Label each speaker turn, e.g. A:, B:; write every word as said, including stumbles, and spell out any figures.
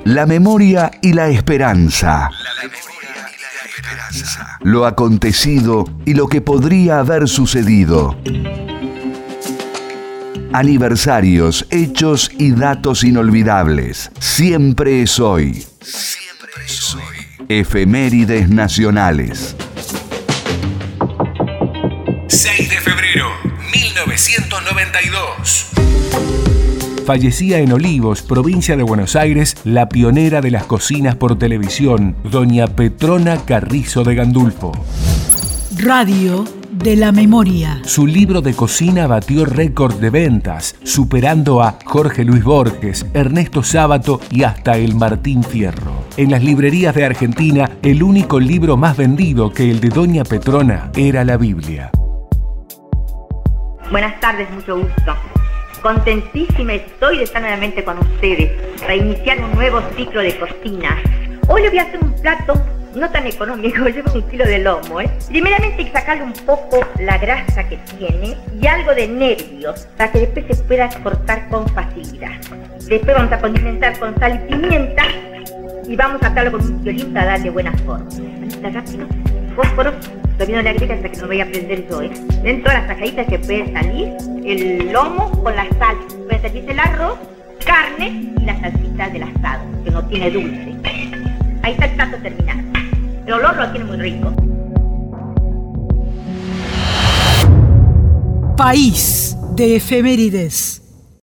A: La memoria y la esperanza. Lo acontecido y lo que podría haber sucedido. Aniversarios, hechos y datos inolvidables. Siempre es hoy. Siempre es hoy. Efemérides nacionales.
B: seis de febrero, mil novecientos noventa y dos.
C: Fallecía en Olivos, provincia de Buenos Aires, la pionera de las cocinas por televisión, doña Petrona Carrizo de Gandulfo.
D: Radio de la memoria.
C: Su libro de cocina batió récord de ventas, superando a Jorge Luis Borges, Ernesto Sábato y hasta el Martín Fierro. En las librerías de Argentina, el único libro más vendido que el de doña Petrona era la Biblia.
E: Buenas tardes, mucho gusto. Contentísima estoy de estar nuevamente con ustedes, para iniciar un nuevo ciclo de cocina. Hoy le voy a hacer un plato no tan económico, lleva un kilo de lomo, ¿eh? Primeramente hay que sacarle un poco la grasa que tiene y algo de nervios, para que después se pueda cortar con facilidad. Después vamos a condimentar con sal y pimienta y vamos a atarlo con un violín para darle buena forma. Está rápido, fósforo, todavía no le agregue hasta que no vaya a prender yo, ¿eh? Dentro de las tajaditas que puede salir el lomo con la sal, puede salirse el arroz, carne y la salsita del asado, que no tiene dulce. Ahí está el plato terminado. El olor lo tiene muy rico.
D: País de efemérides.